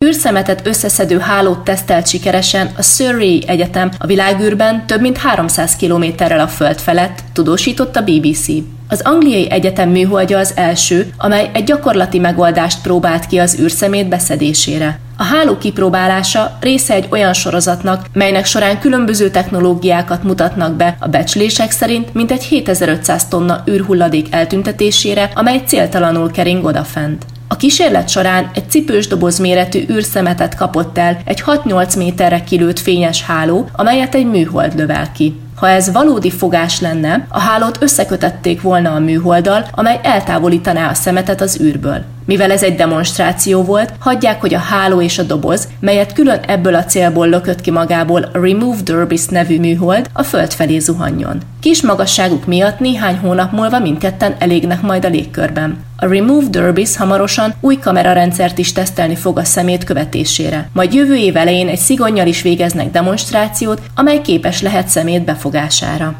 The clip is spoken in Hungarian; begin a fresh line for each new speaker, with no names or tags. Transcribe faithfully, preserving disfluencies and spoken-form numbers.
űrszemetet összeszedő hálót tesztelt sikeresen a Surrey Egyetem a világűrben több mint háromszáz kilométerrel a Föld felett, tudósított a bé bé cé. Az Angliai Egyetem műholdja az első, amely egy gyakorlati megoldást próbált ki az űrszemét beszedésére. A háló kipróbálása része egy olyan sorozatnak, melynek során különböző technológiákat mutatnak be a becslések szerint mintegy hétezer-ötszáz tonna űrhulladék eltüntetésére, amely céltalanul kering odafent. A kísérlet során egy cipős doboz méretű űrszemetet kapott el egy hat-nyolc méterre kilőtt fényes háló, amelyet egy műhold lövel ki. Ha ez valódi fogás lenne, a hálót összekötették volna a műholddal, amely eltávolítaná a szemetet az űrből. Mivel ez egy demonstráció volt, hagyják, hogy a háló és a doboz, melyet külön ebből a célból lökött ki magából a Remove Derbys nevű műhold, a Föld felé zuhanjon. Kis magasságuk miatt néhány hónap múlva mindketten elégnek majd a légkörben. A Remove Derbys hamarosan új kamerarendszert is tesztelni fog a szemét követésére. Majd jövő év elején egy szigonnyal is végeznek demonstrációt, amely képes lehet szemét befogására.